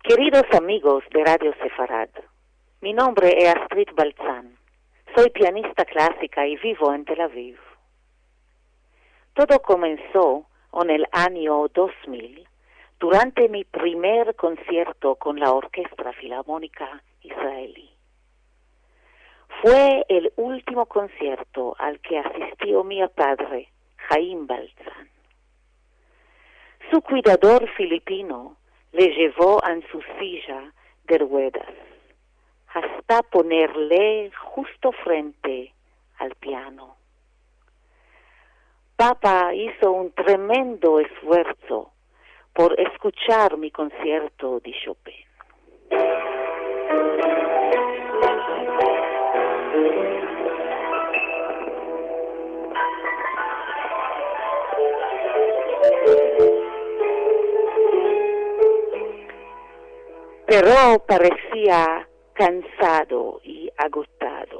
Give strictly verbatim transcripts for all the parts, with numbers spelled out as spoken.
Queridos amigos de Radio Sefarad, mi nombre es Astrid Balzan. Soy pianista clásica y vivo en Tel Aviv. Todo comenzó en el año dos mil, durante mi primer concierto con la Orquesta Filarmónica Israelí. Fue el último concierto al que asistió mi padre, Chaim Balzan. Su cuidador filipino le llevó en su silla de ruedas hasta ponerle justo frente al piano. Papá hizo un tremendo esfuerzo por escuchar mi concierto de Chopin. Pero parecía cansado y agotado.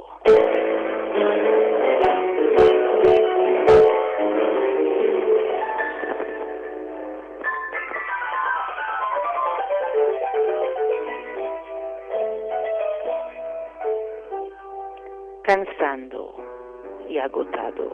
Cansando y agotado.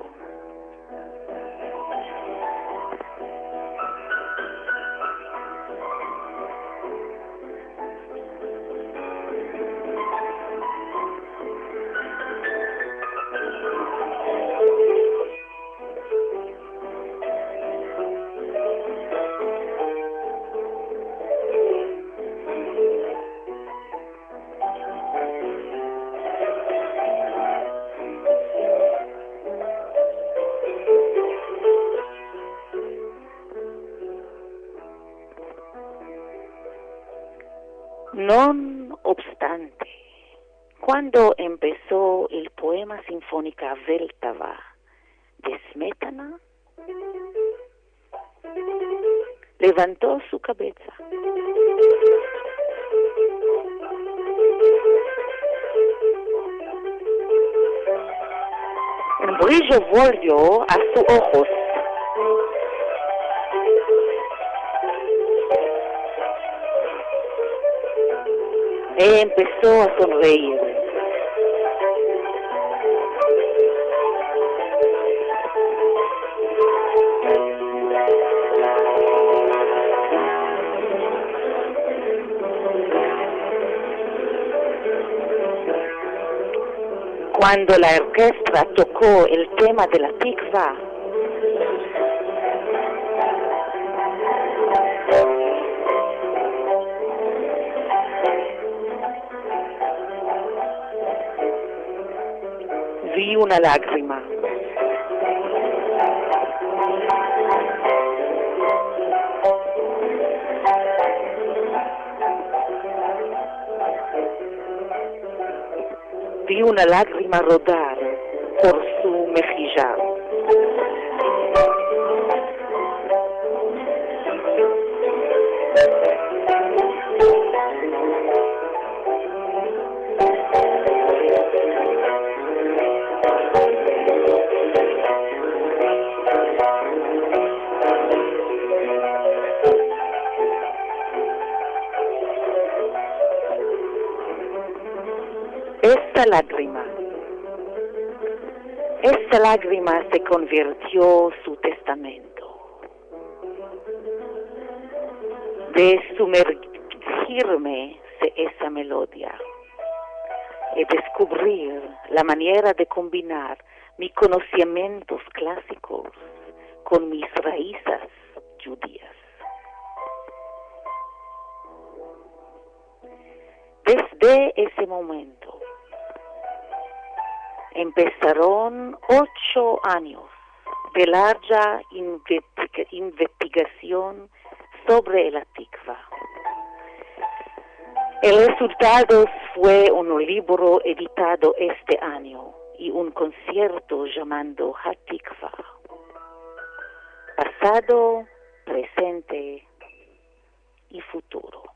No obstante, cuando empezó el poema sinfónico Veltava de Smetana, levantó su cabeza. El brillo volvió a sus ojos. E empezó a sonreír. Cuando la orquesta tocó el tema de la Tikva, vi una lágrima. Vi una lágrima rodar por su mejilla. Esta lágrima, esta lágrima se convirtió en su testamento. De sumergirme en esa melodía y descubrir la manera de combinar mis conocimientos clásicos con mis raíces judías. Desde ese momento empezaron ocho años de larga investigación sobre el Tikva. El resultado fue un libro editado este año y un concierto llamado HaTikva. Pasado, presente y futuro.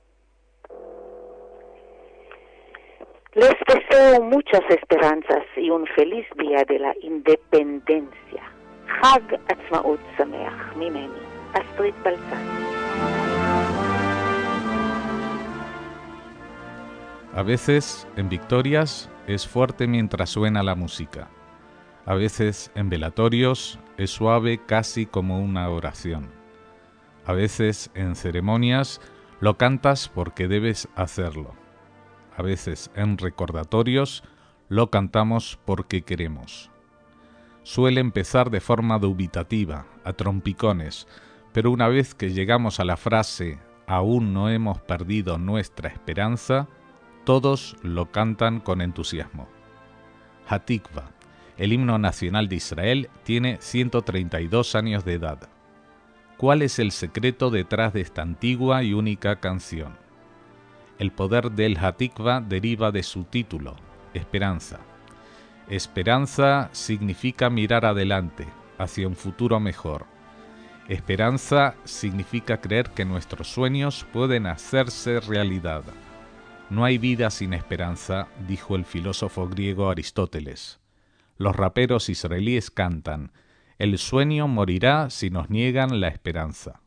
Les deseo muchas esperanzas y un feliz día de la independencia. Chag Atzmaut Sameach, Mimeni, Astrid Balzan. A veces, en victorias, es fuerte mientras suena la música. A veces, en velatorios, es suave casi como una oración. A veces, en ceremonias, lo cantas porque debes hacerlo. A veces, en recordatorios, lo cantamos porque queremos. Suele empezar de forma dubitativa, a trompicones, pero una vez que llegamos a la frase «aún no hemos perdido nuestra esperanza», todos lo cantan con entusiasmo. Hatikva, el himno nacional de Israel, tiene ciento treinta y dos años de edad. ¿Cuál es el secreto detrás de esta antigua y única canción? El poder del Hatikva deriva de su título, Esperanza. Esperanza significa mirar adelante, hacia un futuro mejor. Esperanza significa creer que nuestros sueños pueden hacerse realidad. No hay vida sin esperanza, dijo el filósofo griego Aristóteles. Los raperos israelíes cantan: el sueño morirá si nos niegan la esperanza.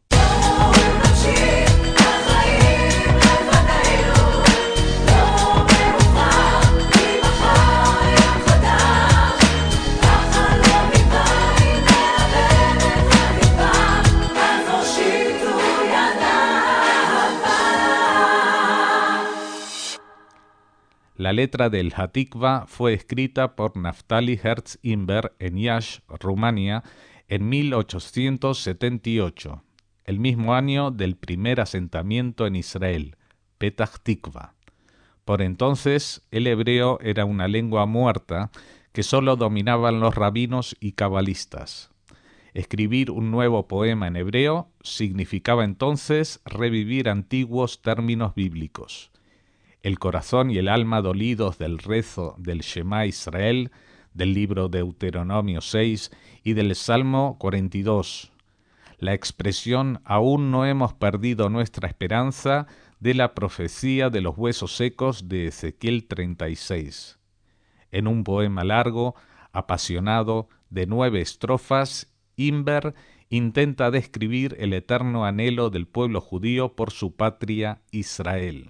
La letra del Hatikva fue escrita por Naftali Herz Imber en Iași, Rumania, en mil ochocientos setenta y ocho, el mismo año del primer asentamiento en Israel, Petah Tikva. Por entonces, el hebreo era una lengua muerta que solo dominaban los rabinos y cabalistas. Escribir un nuevo poema en hebreo significaba entonces revivir antiguos términos bíblicos. El corazón y el alma dolidos del rezo del Shema Israel, del libro Deuteronomio seis y del Salmo cuarenta y dos. La expresión «aún no hemos perdido nuestra esperanza» de la profecía de los huesos secos de Ezequiel treinta y seis. En un poema largo, apasionado, de nueve estrofas, Imber intenta describir el eterno anhelo del pueblo judío por su patria Israel.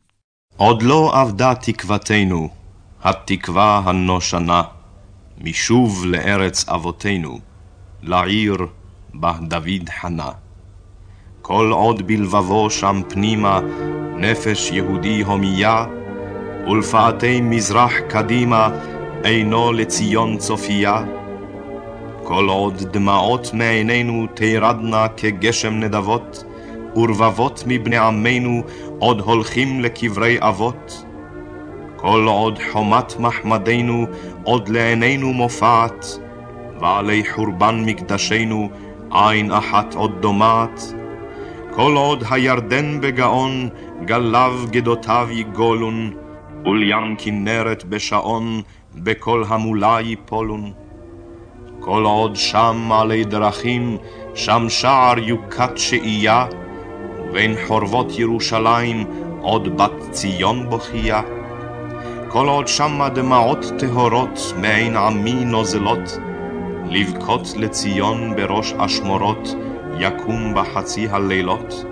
עוד לא אבדה תקוותנו, התקווה הנושנה, משוב לארץ אבותינו, לעיר בה דוד חנה. כל עוד בלבבו שם פנימה, נפש יהודי הומייה, ולפאתי מזרח קדימה, עינו לציון צופייה. כל עוד דמעות מעינינו תירדנה כגשם נדבות, ורבבות מבני עמנו עוד הולכים לקברי אבות. כל עוד חומת מחמדנו עוד לעינינו מופעת, ועלי חורבן מקדשנו עין אחת עוד דומעת. כל עוד הירדן בגאון גליו גדותיו יגולון, ולים כנרת בשעון בכל המולה יפולון. כל עוד שם עלי דרכים, שם שער יוקת שאייה, ובין חורבות ירושלים עוד בת ציון בוכייה. כל עוד שמה דמעות טהורות מעין עמי נוזלות, לבכות לציון בראש אשמורות יקום בחצי הלילות.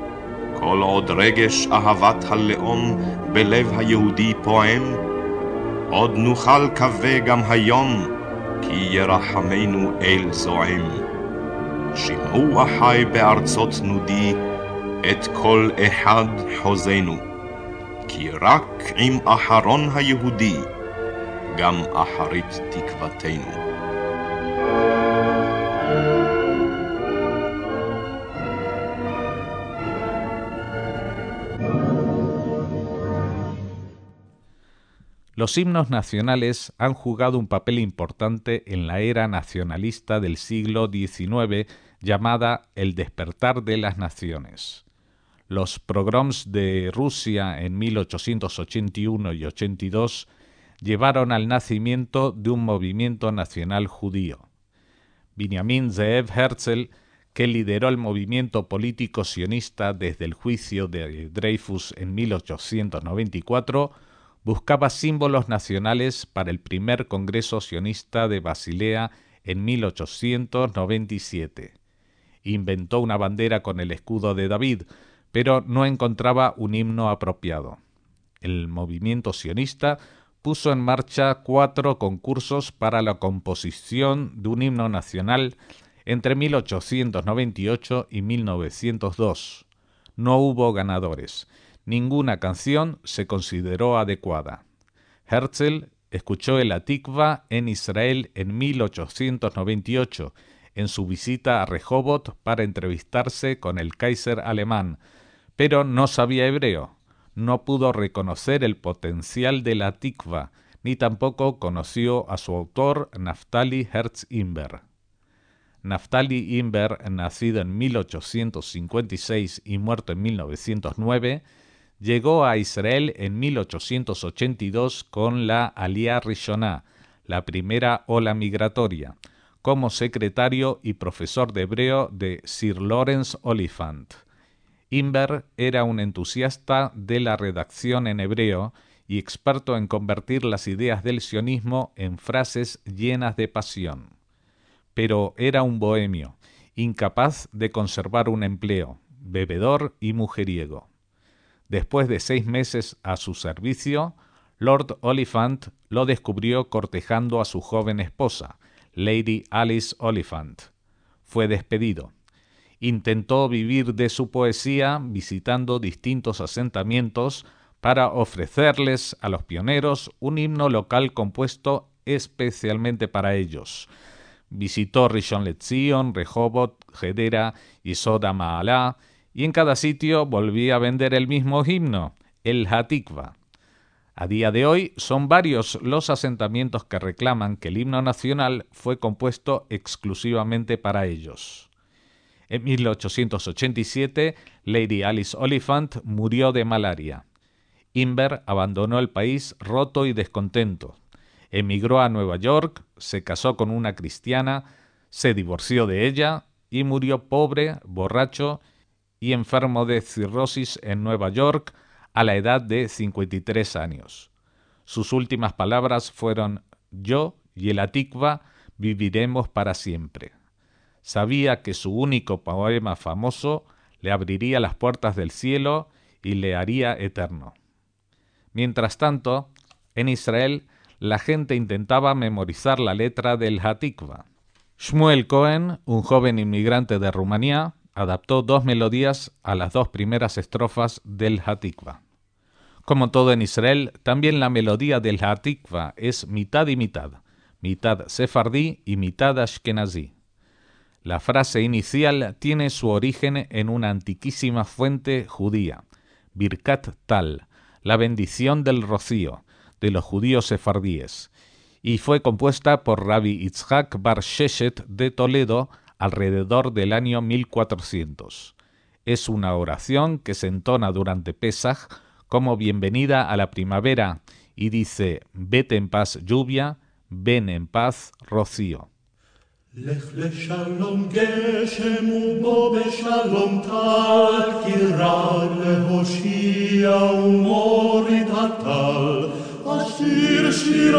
כל עוד רגש אהבת הלאום בלב היהודי פועם, עוד נוכל קווה גם היום, כי ירחמנו אל זועם. שמעו אחי בארצות נודי, את כל אחד חוזנו, כי רק עם אחרון היהודי, גם אחרית תקוותנו. Los himnos nacionales han jugado un papel importante en la era nacionalista del siglo diecinueve llamada el despertar de las naciones. Los pogroms de Rusia en mil ochocientos ochenta y uno y ochenta y dos llevaron al nacimiento de un movimiento nacional judío. Binyamin Zeev Herzl, que lideró el movimiento político sionista desde el juicio de Dreyfus en mil ochocientos noventa y cuatro, buscaba símbolos nacionales para el primer Congreso Sionista de Basilea en mil ochocientos noventa y siete. Inventó una bandera con el escudo de David, pero no encontraba un himno apropiado. el movimiento sionista puso en marcha cuatro concursos para la composición de un himno nacional entre mil ochocientos noventa y ocho y mil novecientos dos. No hubo ganadores. Ninguna canción se consideró adecuada. Herzl escuchó el Hatikvá en Israel en mil ochocientos noventa y ocho, en su visita a Rehovot para entrevistarse con el Kaiser alemán, pero no sabía hebreo. No pudo reconocer el potencial del Hatikvá, ni tampoco conoció a su autor, Naftali Herz Imber. Naftali Imber, nacido en mil ochocientos cincuenta y seis y muerto en mil novecientos nueve, llegó a Israel en mil ochocientos ochenta y dos con la Aliyá Rishoná, la primera ola migratoria, como secretario y profesor de hebreo de Sir Lawrence Oliphant. Imber era un entusiasta de la redacción en hebreo y experto en convertir las ideas del sionismo en frases llenas de pasión. Pero era un bohemio, incapaz de conservar un empleo, bebedor y mujeriego. Después de seis meses a su servicio, Lord Oliphant lo descubrió cortejando a su joven esposa, Lady Alice Oliphant. Fue despedido. Intentó vivir de su poesía visitando distintos asentamientos para ofrecerles a los pioneros un himno local compuesto especialmente para ellos. Visitó Rishon LeZion, Rehovot, Gedera y Soda Ma'alá, y en cada sitio volvía a vender el mismo himno, el Hatikvá. A día de hoy son varios los asentamientos que reclaman que el himno nacional fue compuesto exclusivamente para ellos. En mil ochocientos ochenta y siete, Lady Alice Oliphant murió de malaria. Imber abandonó el país roto y descontento. Emigró a Nueva York, se casó con una cristiana, se divorció de ella y murió pobre, borracho y enfermo de cirrosis en Nueva York a la edad de cincuenta y tres años. Sus últimas palabras fueron: «Yo y el Hatikvá viviremos para siempre». Sabía que su único poema famoso le abriría las puertas del cielo y le haría eterno. Mientras tanto, en Israel, la gente intentaba memorizar la letra del Hatikvá. Shmuel Cohen, un joven inmigrante de Rumanía, adaptó dos melodías a las dos primeras estrofas del Hatikvá. Como todo en Israel, también la melodía del Hatikvá es mitad y mitad, mitad sefardí y mitad ashkenazí. La frase inicial tiene su origen en una antiquísima fuente judía, Birkat Tal, la bendición del rocío, de los judíos sefardíes, y fue compuesta por Rabbi Yitzhak Bar Sheshet de Toledo alrededor del año mil cuatrocientos. Es una oración que se entona durante Pesaj como bienvenida a la primavera y dice: «Vete en paz lluvia, ven en paz rocío». לך לשלום גשם ובו בשלום טל, כי רב להושיע ומוריד הטל. אשיר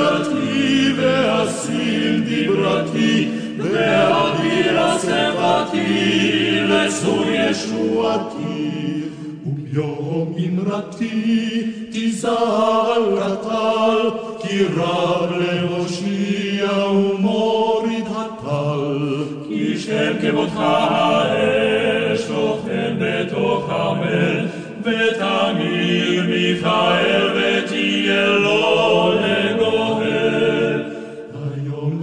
שירתי ואשים דיברתי, ואביר שפתי לצור ישועתי. וביום אמרתי תזעל הטל, כי רב להושיע ומוריד הטל. כי שם כבודך האש שוכן בתוך עמל, ותמיד מיכאל ותהיה לו לגואל. היום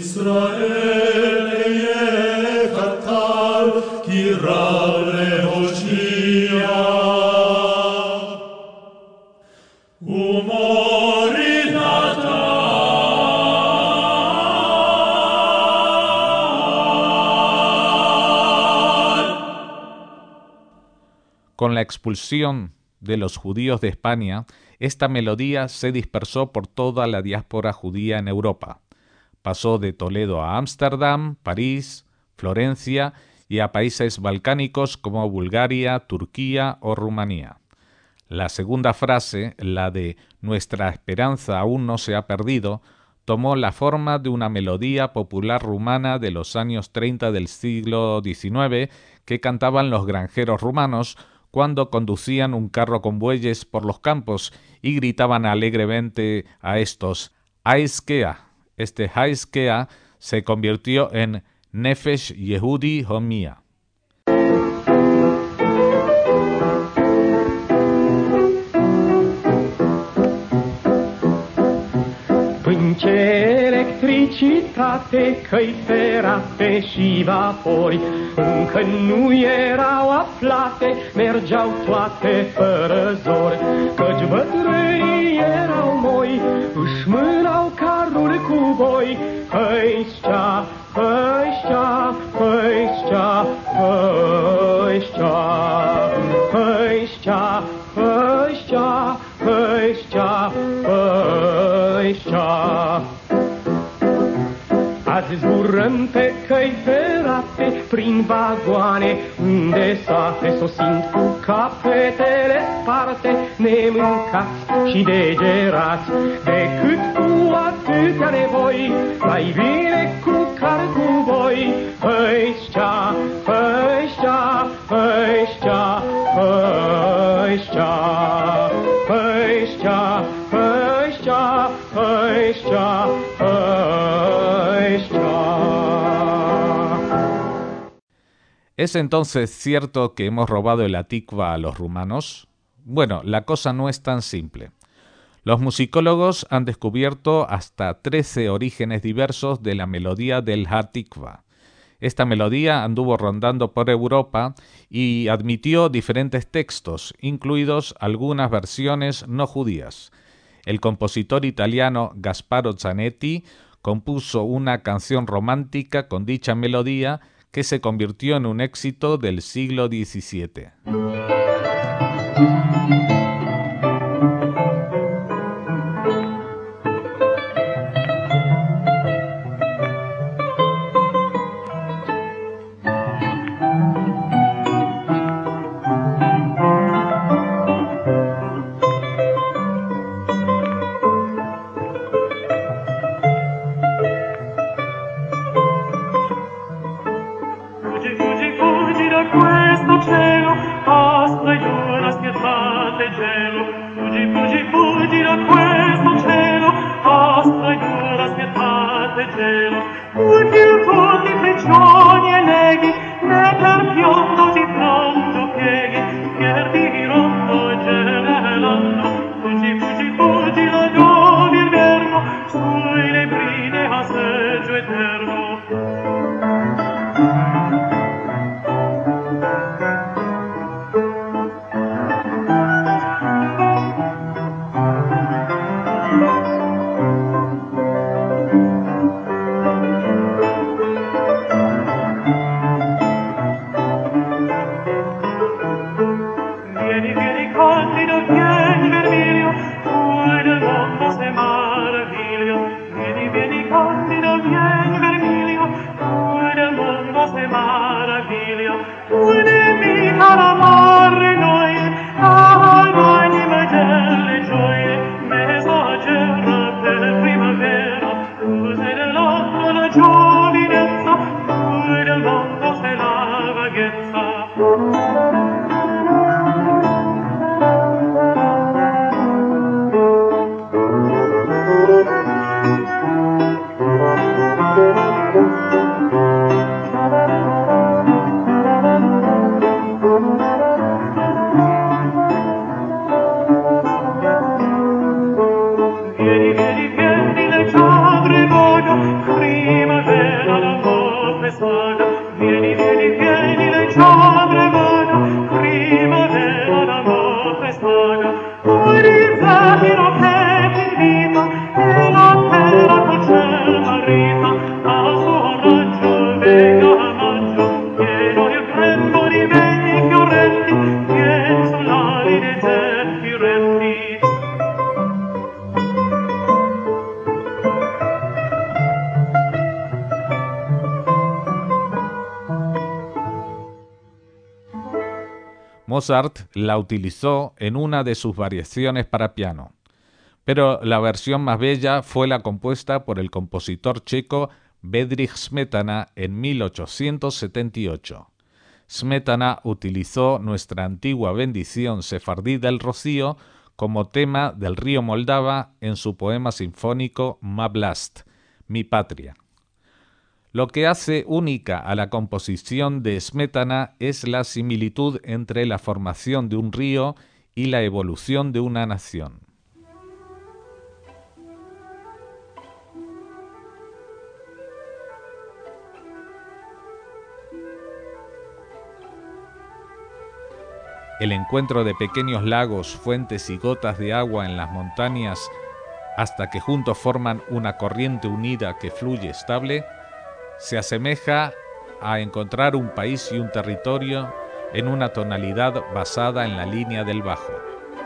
לישראל אהיה הטל, כי רב להושיע ומוריד הטל. Con la expulsión de los judíos de España, esta melodía se dispersó por toda la diáspora judía en Europa. Pasó de Toledo a Ámsterdam, París, Florencia y a países balcánicos como Bulgaria, Turquía o Rumanía. La segunda frase, la de «Nuestra esperanza aún no se ha perdido», tomó la forma de una melodía popular rumana de los años treinta del siglo diecinueve que cantaban los granjeros rumanos, cuando conducían un carro con bueyes por los campos y gritaban alegremente a estos Aiskea. Este Aiskea se convirtió en Nefesh Yehudi Homia. Pânce, electricitate, căi ferate și vapori încă nu erau aflate, mergeau toate fără zor, căci bătrânii erau moi, își mânau caruri cu boi. Păișcea, păișcea, păișcea, păișcea, păișcea, păișcea, păișcea, păișcea. Azi zburăm pe căi ferate, prin vagoane îndesate, sosind cu capetele sparte, nemâncați și degerați, decât cu atâtea nevoi, mai bine cu car cu voi. Păișcea, păișcea, păișcea, păișcea, păișcea, păișcea, păișcea, ¿Es entonces cierto que hemos robado el Hatikva a los rumanos? Bueno, la cosa no es tan simple. Los musicólogos han descubierto hasta trece orígenes diversos de la melodía del Hatikva. Esta melodía anduvo rondando por Europa y admitió diferentes textos, incluidos algunas versiones no judías. El compositor italiano Gasparo Zanetti compuso una canción romántica con dicha melodía que se convirtió en un éxito del siglo diecisiete. Mozart la utilizó en una de sus variaciones para piano, pero la versión más bella fue la compuesta por el compositor checo Bedřich Smetana en mil ochocientos setenta y ocho. Smetana utilizó nuestra antigua bendición sefardí del Rocío como tema del río Moldava en su poema sinfónico Ma Vlast, Mi Patria. Lo que hace única a la composición de Smetana es la similitud entre la formación de un río y la evolución de una nación. El encuentro de pequeños lagos, fuentes y gotas de agua en las montañas hasta que juntos forman una corriente unida que fluye estable, se asemeja a encontrar un país y un territorio en una tonalidad basada en la línea del bajo.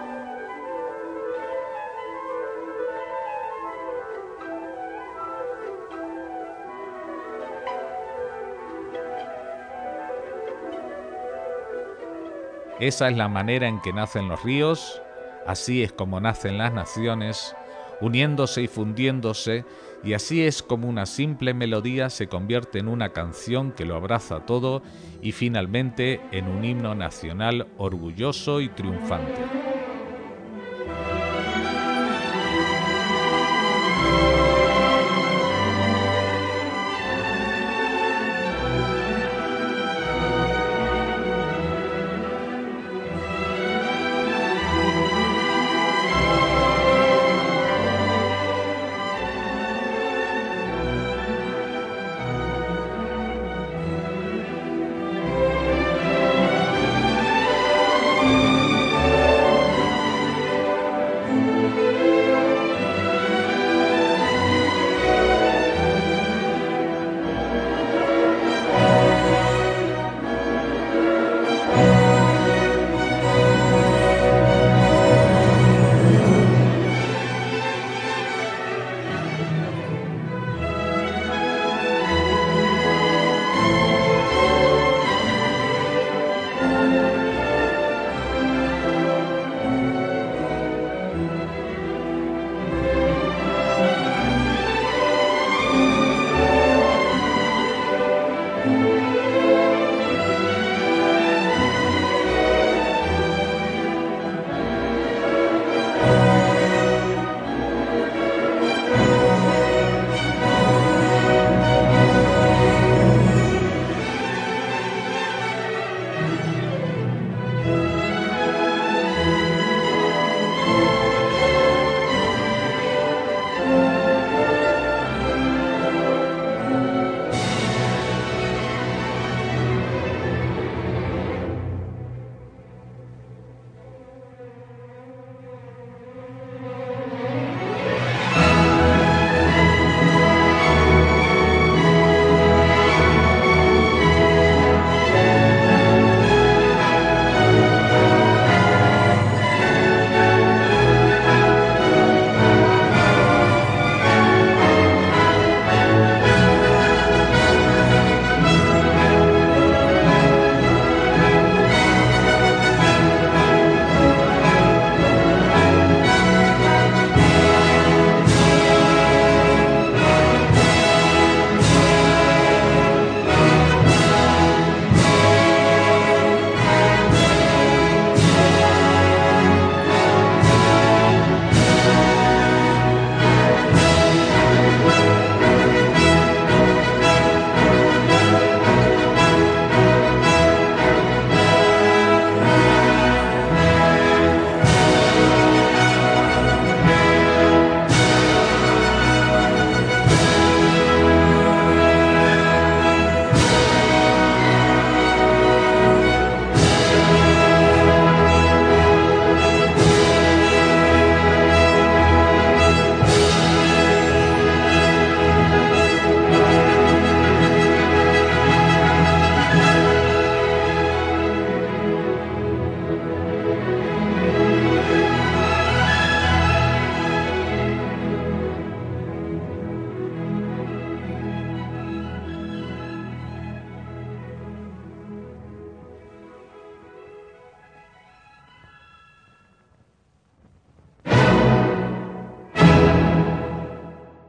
Esa es la manera en que nacen los ríos, así es como nacen las naciones, uniéndose y fundiéndose, y así es como una simple melodía se convierte en una canción que lo abraza todo y finalmente en un himno nacional orgulloso y triunfante.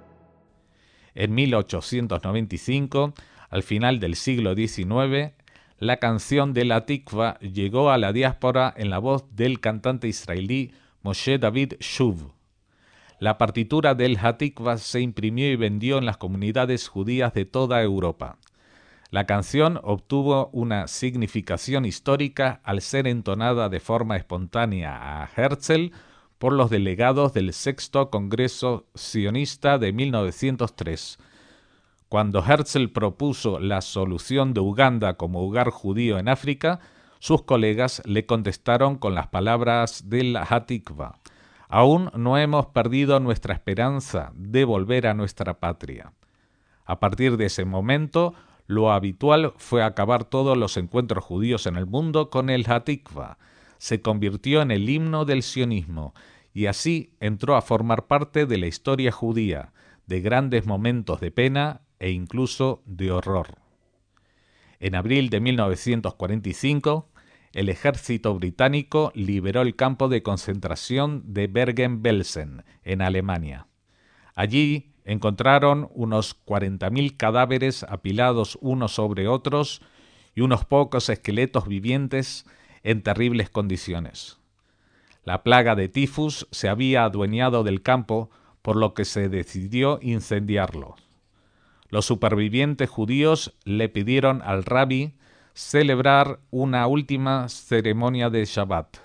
En mil ochocientos noventa y cinco, al final del siglo diecinueve, la canción de la Tikva llegó a la diáspora en la voz del cantante israelí Moshe David Shuv. La partitura del Hatikva se imprimió y vendió en las comunidades judías de toda Europa. La canción obtuvo una significación histórica al ser entonada de forma espontánea a Herzl por los delegados del Sexto Congreso Sionista de mil novecientos tres. Cuando Herzl propuso la solución de Uganda como hogar judío en África, sus colegas le contestaron con las palabras del Hatikva: «Aún no hemos perdido nuestra esperanza de volver a nuestra patria». A partir de ese momento, lo habitual fue acabar todos los encuentros judíos en el mundo con el Hatikva. Se convirtió en el himno del sionismo y así entró a formar parte de la historia judía, de grandes momentos de pena e incluso de horror. En abril de mil novecientos cuarenta y cinco, el ejército británico liberó el campo de concentración de Bergen-Belsen, en Alemania. Allí encontraron unos cuarenta mil cadáveres apilados unos sobre otros y unos pocos esqueletos vivientes en terribles condiciones. La plaga de tifus se había adueñado del campo, por lo que se decidió incendiarlo. Los supervivientes judíos le pidieron al rabí celebrar una última ceremonia de Shabbat.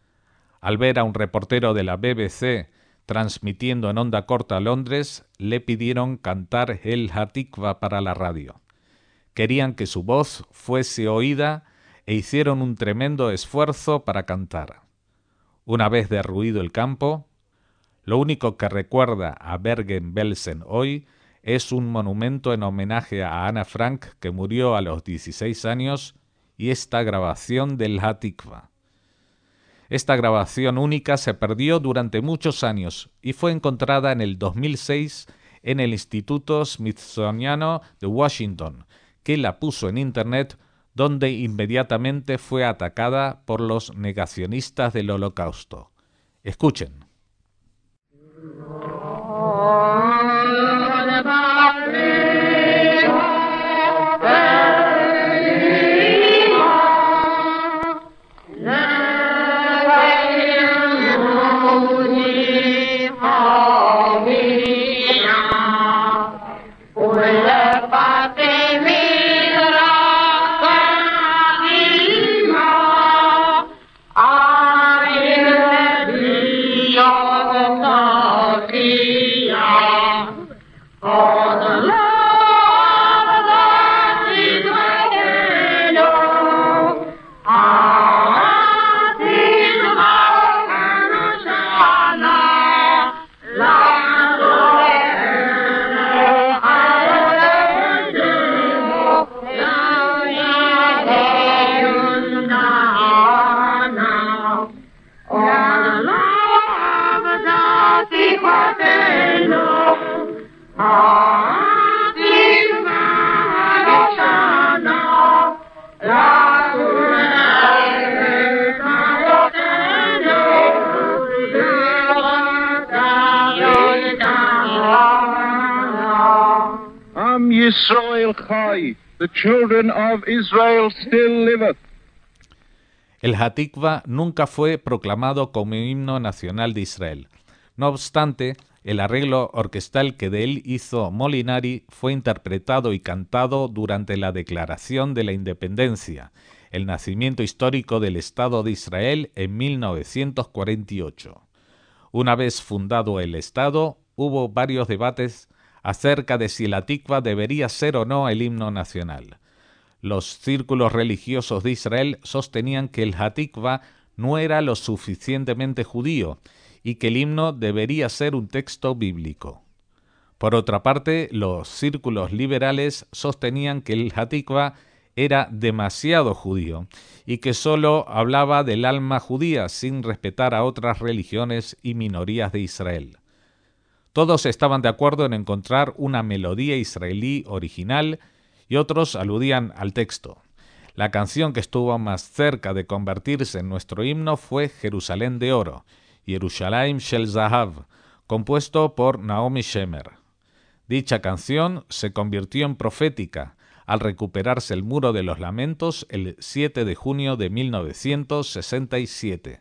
Al ver a un reportero de la B B C transmitiendo en onda corta a Londres, le pidieron cantar el Hatikva para la radio. Querían que su voz fuese oída e hicieron un tremendo esfuerzo para cantar. Una vez derruido el campo, lo único que recuerda a Bergen-Belsen hoy es un monumento en homenaje a Ana Frank, que murió a los dieciséis años, y esta grabación del Hatikva. Esta grabación única se perdió durante muchos años y fue encontrada en el dos mil seis en el Instituto Smithsoniano de Washington, que la puso en Internet, donde inmediatamente fue atacada por los negacionistas del Holocausto. Escuchen. Yisrael Chai, the children of Israel still liveth. El Hatikva nunca fue proclamado como himno nacional de Israel. No obstante, el arreglo orquestal que de él hizo Molinari fue interpretado y cantado durante la Declaración de la Independencia, el nacimiento histórico del Estado de Israel en mil novecientos cuarenta y ocho. Una vez fundado el Estado, hubo varios debates acerca de si el Hatikva debería ser o no el himno nacional. Los círculos religiosos de Israel sostenían que el Hatikva no era lo suficientemente judío y que el himno debería ser un texto bíblico. Por otra parte, los círculos liberales sostenían que el Hatikva era demasiado judío y que sólo hablaba del alma judía sin respetar a otras religiones y minorías de Israel. Todos estaban de acuerdo en encontrar una melodía israelí original y otros aludían al texto. La canción que estuvo más cerca de convertirse en nuestro himno fue Jerusalén de Oro, Yerushalayim Shel Zahav, compuesto por Naomi Shemer. Dicha canción se convirtió en profética al recuperarse el Muro de los Lamentos el siete de junio de mil novecientos sesenta y siete.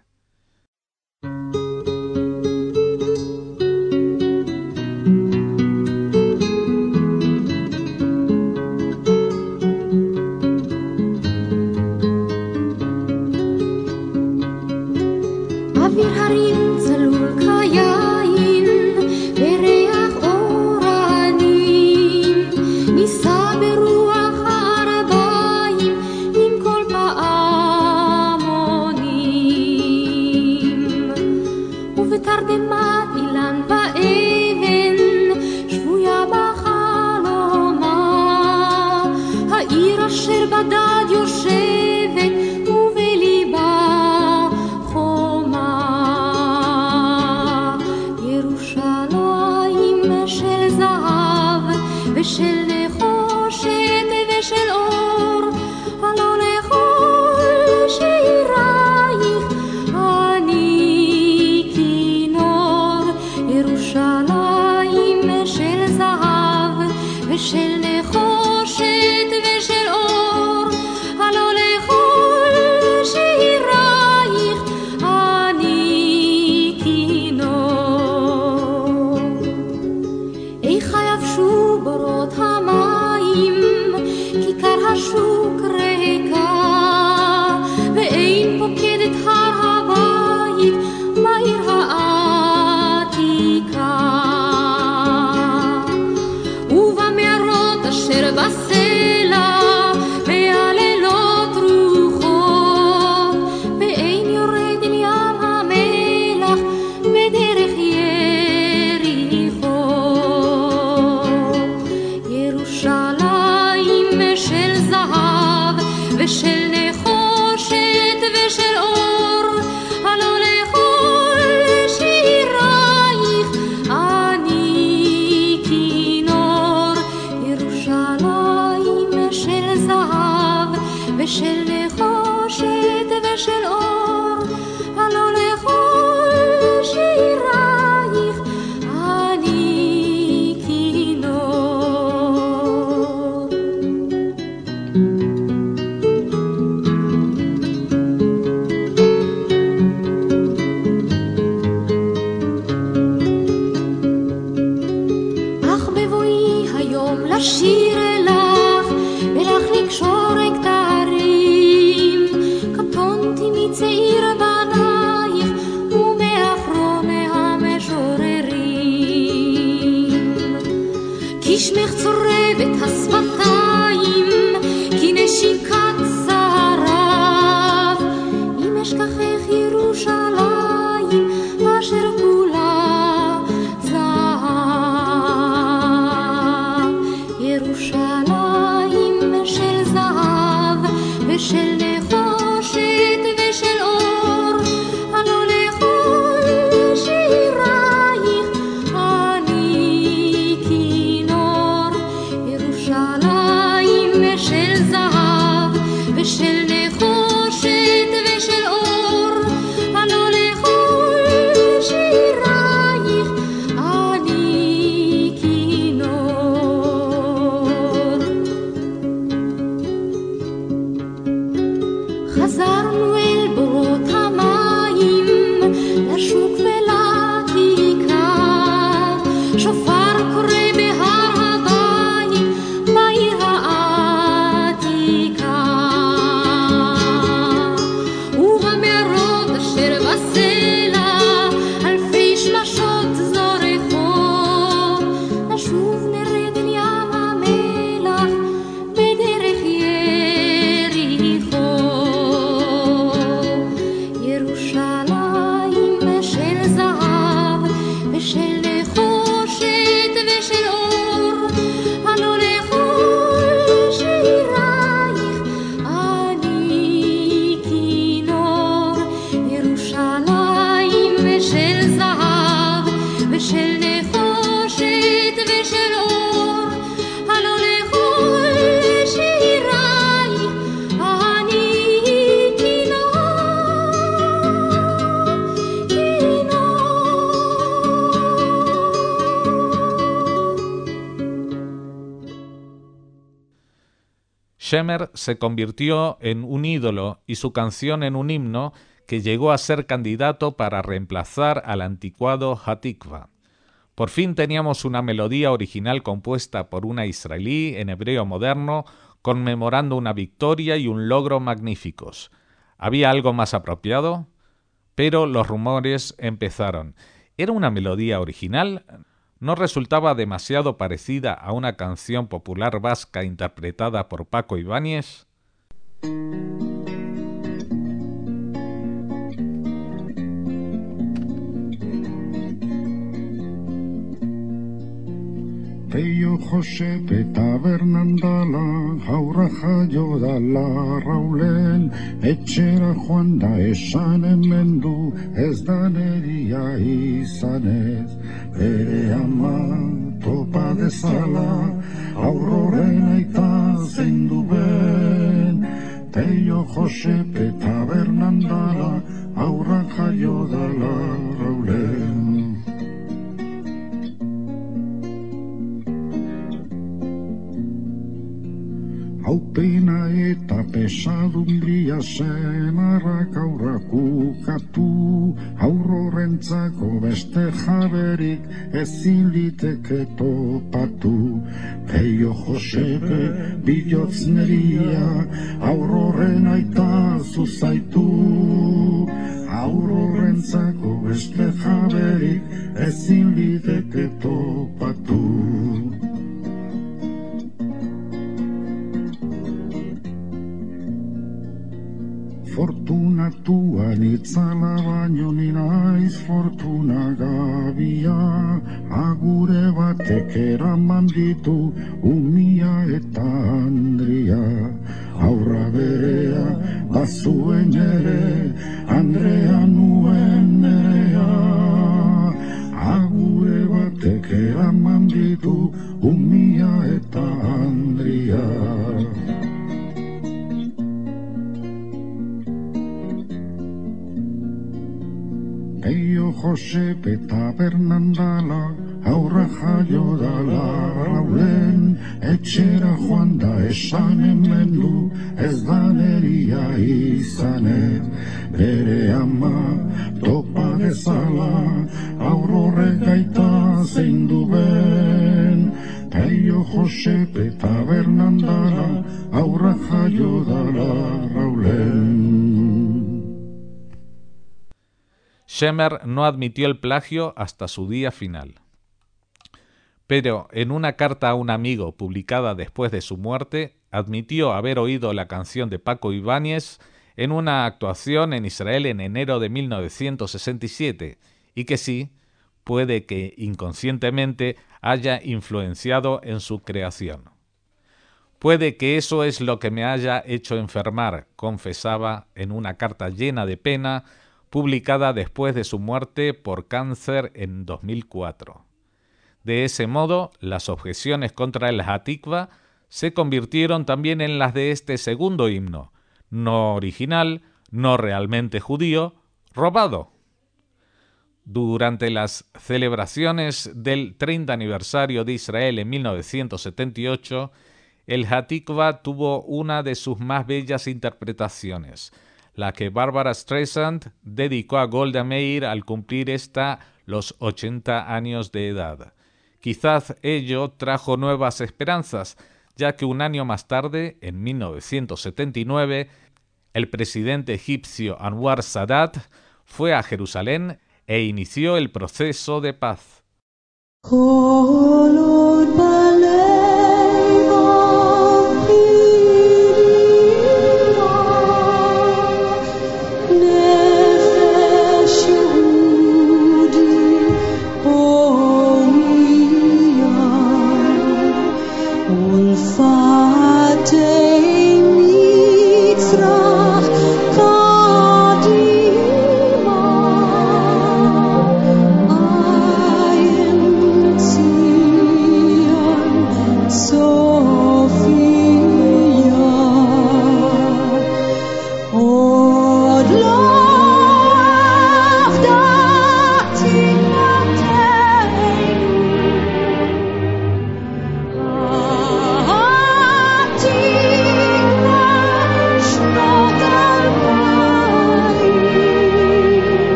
She Shemer se convirtió en un ídolo y su canción en un himno que llegó a ser candidato para reemplazar al anticuado Hatikva. Por fin teníamos una melodía original compuesta por una israelí en hebreo moderno, conmemorando una victoria y un logro magníficos. ¿Había algo más apropiado? Pero los rumores empezaron. ¿Era una melodía original? ¿No resultaba demasiado parecida a una canción popular vasca interpretada por Paco Ibáñez? Peio Josepe tabernan dala, haurra jaio dala raulen, etxera joan da esan hemen du, ez da neria izanez, bere ama topa dezala, aurroren aita zein du ben. Peio Josepe tabernan dala, haurra jaio dala raulen. Haupena eta pesadumbria zen arrak aurrak ukatu, aurrorentzako beste jaberik ezin liteke topatu. Peio Josepe bihotz neria, aurroren aita zuzaitu, aurrorentzako beste jaberik ezin liteke topatu. Fortunatuan itzala baino ni naiz fortuna gabia, agure batek eraman ditu umia eta Andria. Aurra berea bazuen ere, Andrea nuen nerea, agure batek eraman ditu umia eta Andria. Peio Josepe tabernan dala, aurra jaio dala raulen, etxera joan da esan hemen du, ez da neria izanez, bere ama topa dezala, aurrore gaita zein du ben. Peio Josepe tabernan dala, aurra jaio dala raulen. Shemer no admitió el plagio hasta su día final. Pero en una carta a un amigo publicada después de su muerte, admitió haber oído la canción de Paco Ibáñez en una actuación en Israel en enero de mil novecientos sesenta y siete, y que sí, puede que inconscientemente haya influenciado en su creación. Puede que eso es lo que me haya hecho enfermar, confesaba en una carta llena de pena, publicada después de su muerte por cáncer en dos mil cuatro. De ese modo, las objeciones contra el Hatikva se convirtieron también en las de este segundo himno, no original, no realmente judío, robado. Durante las celebraciones del treinta aniversario de Israel en mil novecientos setenta y ocho, el Hatikva tuvo una de sus más bellas interpretaciones, la que Barbara Streisand dedicó a Golda Meir al cumplir esta los ochenta años de edad. Quizás ello trajo nuevas esperanzas, ya que un año más tarde, en mil novecientos setenta y nueve, el presidente egipcio Anwar Sadat fue a Jerusalén e inició el proceso de paz. Ein Zion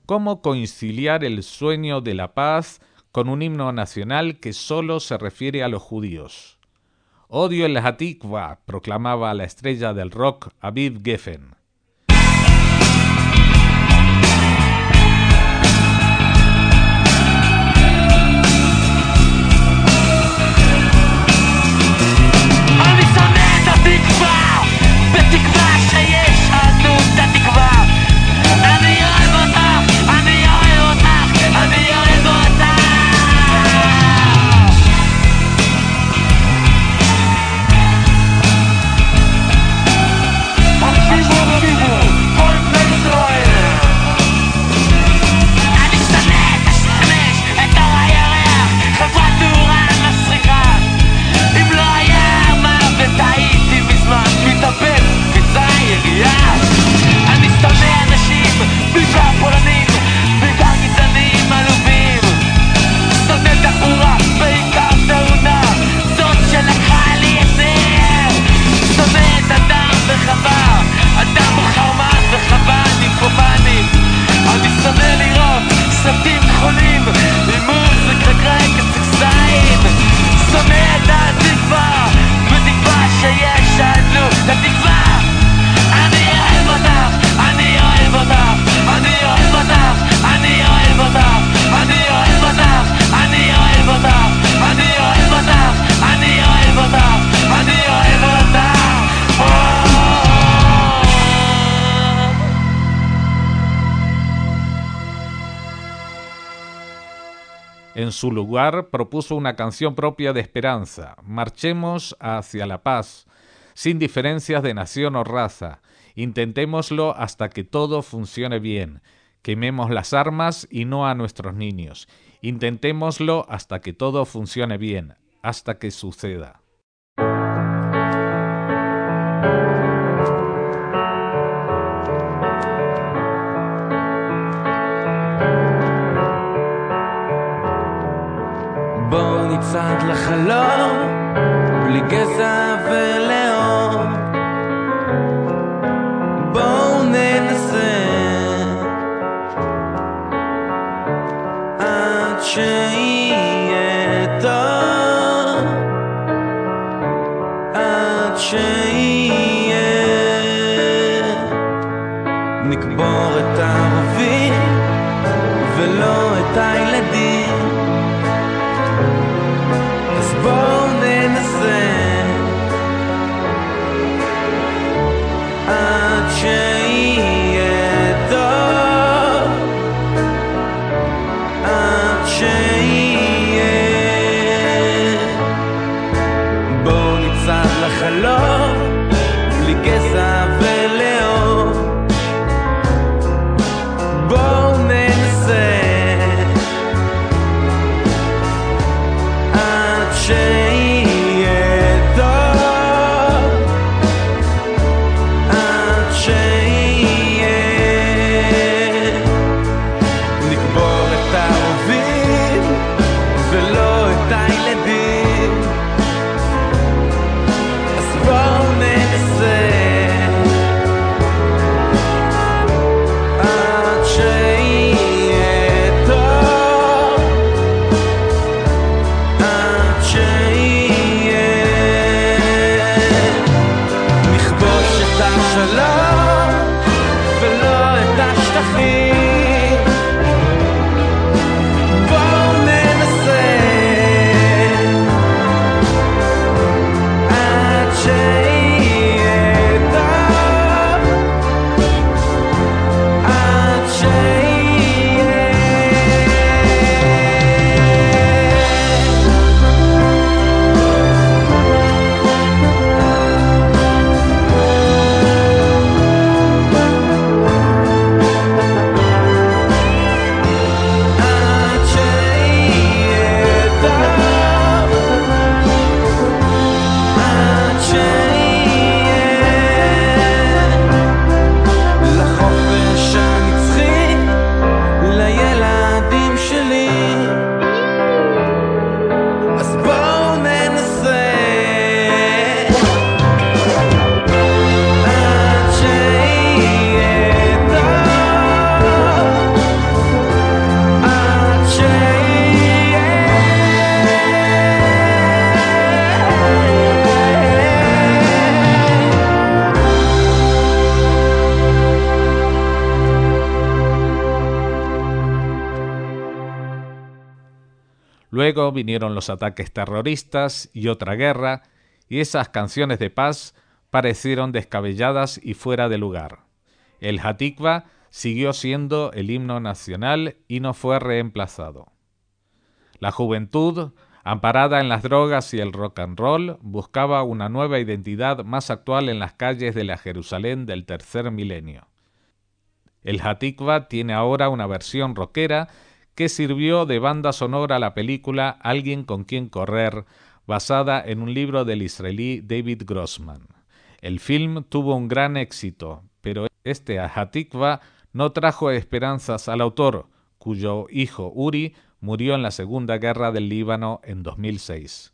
¿Cómo conciliar el sueño de la paz con un himno nacional que solo se refiere a los judíos? Odio el Hatikva, proclamaba la estrella del rock Aviv Geffen. En su lugar, propuso una canción propia de esperanza. Marchemos hacia la paz, sin diferencias de nación o raza. Intentémoslo hasta que todo funcione bien. Quememos las armas y no a nuestros niños. Intentémoslo hasta que todo funcione bien, hasta que suceda. בואו נצעד לחלום, בלי גזע ולאום. בואו ננסה עד שיהיה טוב, עד שיהיה. נקבור את הערבים ולא את הילדים. בואו ננסה עד שיהיה טוב, עד שיהיה. בואו נצעד לחלום, בלי גזע ולאום. בואו ננסה שיהיה טוב, עד שיהיה. נקבור את הערבים ולא את הילדים. אז בואו ננסה עד שיהיה טוב, עד שיהיה. נכבוש את השלום ולא את השטחים. בואו ננסה עד שיהיה טוב, עד שיהיה. Luego vinieron los ataques terroristas y otra guerra, y esas canciones de paz parecieron descabelladas y fuera de lugar. El Hatikva siguió siendo el himno nacional y no fue reemplazado. La juventud, amparada en las drogas y el rock and roll, buscaba una nueva identidad más actual en las calles de la Jerusalén del tercer milenio. El Hatikva tiene ahora una versión rockera que sirvió de banda sonora a la película Alguien con quien correr, basada en un libro del israelí David Grossman. El film tuvo un gran éxito, pero este Hatikva no trajo esperanzas al autor, cuyo hijo Uri murió en la Segunda Guerra del Líbano en dos mil seis.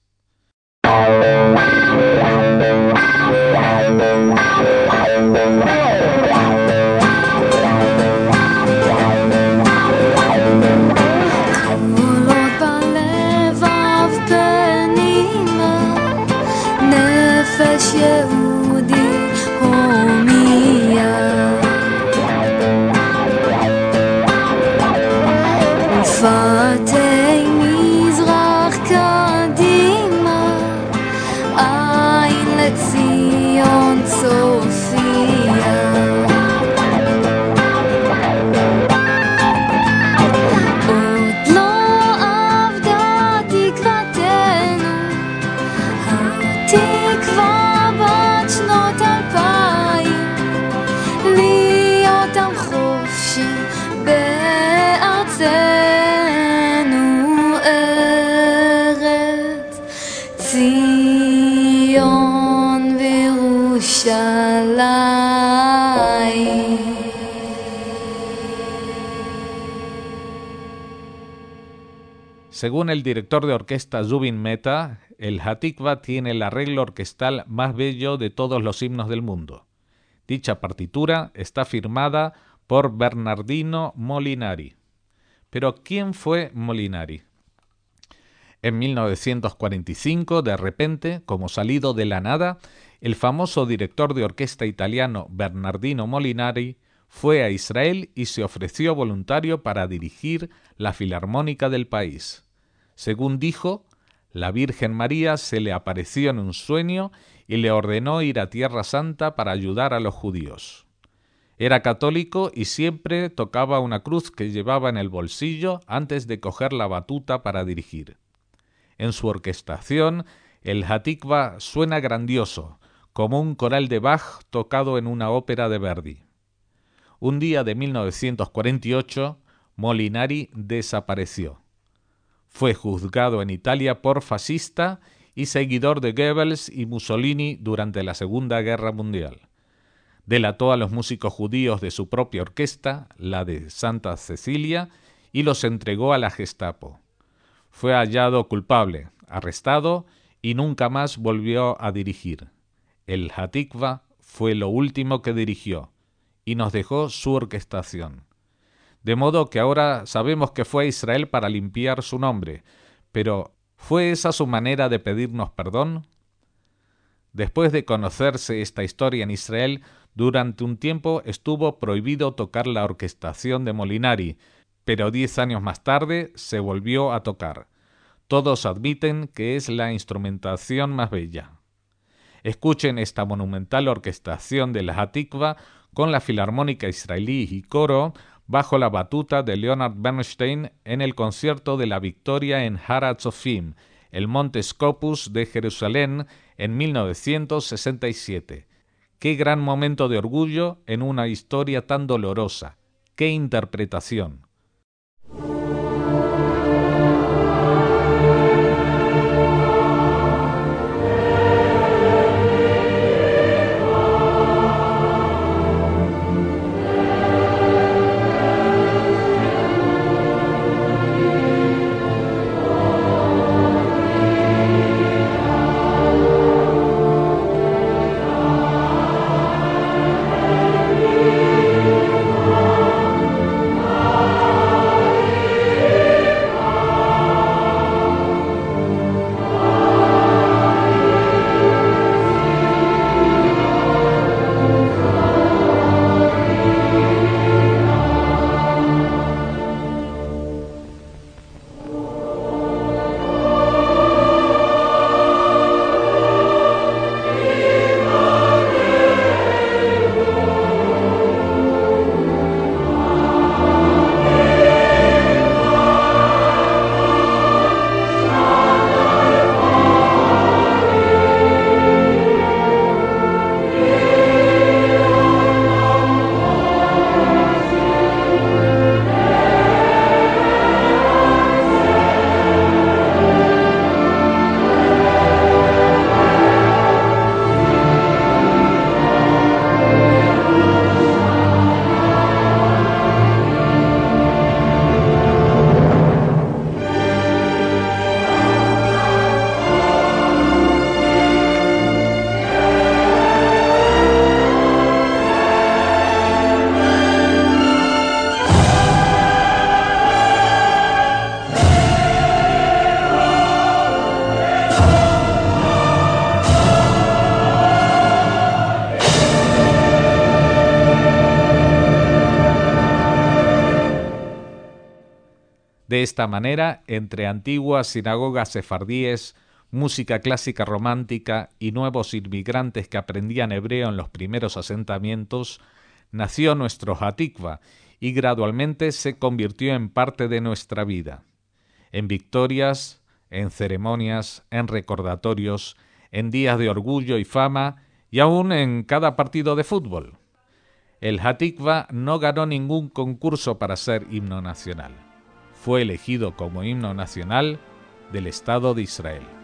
Según el director de orquesta Zubin Mehta, el Hatikva tiene el arreglo orquestal más bello de todos los himnos del mundo. Dicha partitura está firmada por Bernardino Molinari. Pero ¿quién fue Molinari? En mil novecientos cuarenta y cinco, de repente, como salido de la nada, el famoso director de orquesta italiano Bernardino Molinari fue a Israel y se ofreció voluntario para dirigir la filarmónica del país. Según dijo, la Virgen María se le apareció en un sueño y le ordenó ir a Tierra Santa para ayudar a los judíos. Era católico y siempre tocaba una cruz que llevaba en el bolsillo antes de coger la batuta para dirigir. En su orquestación, el Hatikva suena grandioso, como un coral de Bach tocado en una ópera de Verdi. Un día de mil novecientos cuarenta y ocho, Molinari desapareció. Fue juzgado en Italia por fascista y seguidor de Goebbels y Mussolini durante la Segunda Guerra Mundial. Delató a los músicos judíos de su propia orquesta, la de Santa Cecilia, y los entregó a la Gestapo. Fue hallado culpable, arrestado y nunca más volvió a dirigir. El Hatikva fue lo último que dirigió y nos dejó su orquestación. De modo que ahora sabemos que fue a Israel para limpiar su nombre, pero ¿fue esa su manera de pedirnos perdón? Después de conocerse esta historia en Israel, durante un tiempo estuvo prohibido tocar la orquestación de Molinari, pero diez años más tarde se volvió a tocar. Todos admiten que es la instrumentación más bella. Escuchen esta monumental orquestación de la Hatikva con la Filarmónica Israelí y coro bajo la batuta de Leonard Bernstein en el concierto de la Victoria en Har HaTzofim, el Monte Scopus de Jerusalén, en mil novecientos sesenta y siete. ¡Qué gran momento de orgullo en una historia tan dolorosa! ¡Qué interpretación! De esta manera, entre antiguas sinagogas sefardíes, música clásica romántica y nuevos inmigrantes que aprendían hebreo en los primeros asentamientos, nació nuestro Hatikva y gradualmente se convirtió en parte de nuestra vida. En victorias, en ceremonias, en recordatorios, en días de orgullo y fama y aún en cada partido de fútbol. El Hatikva no ganó ningún concurso para ser himno nacional. Fue elegido como himno nacional del Estado de Israel.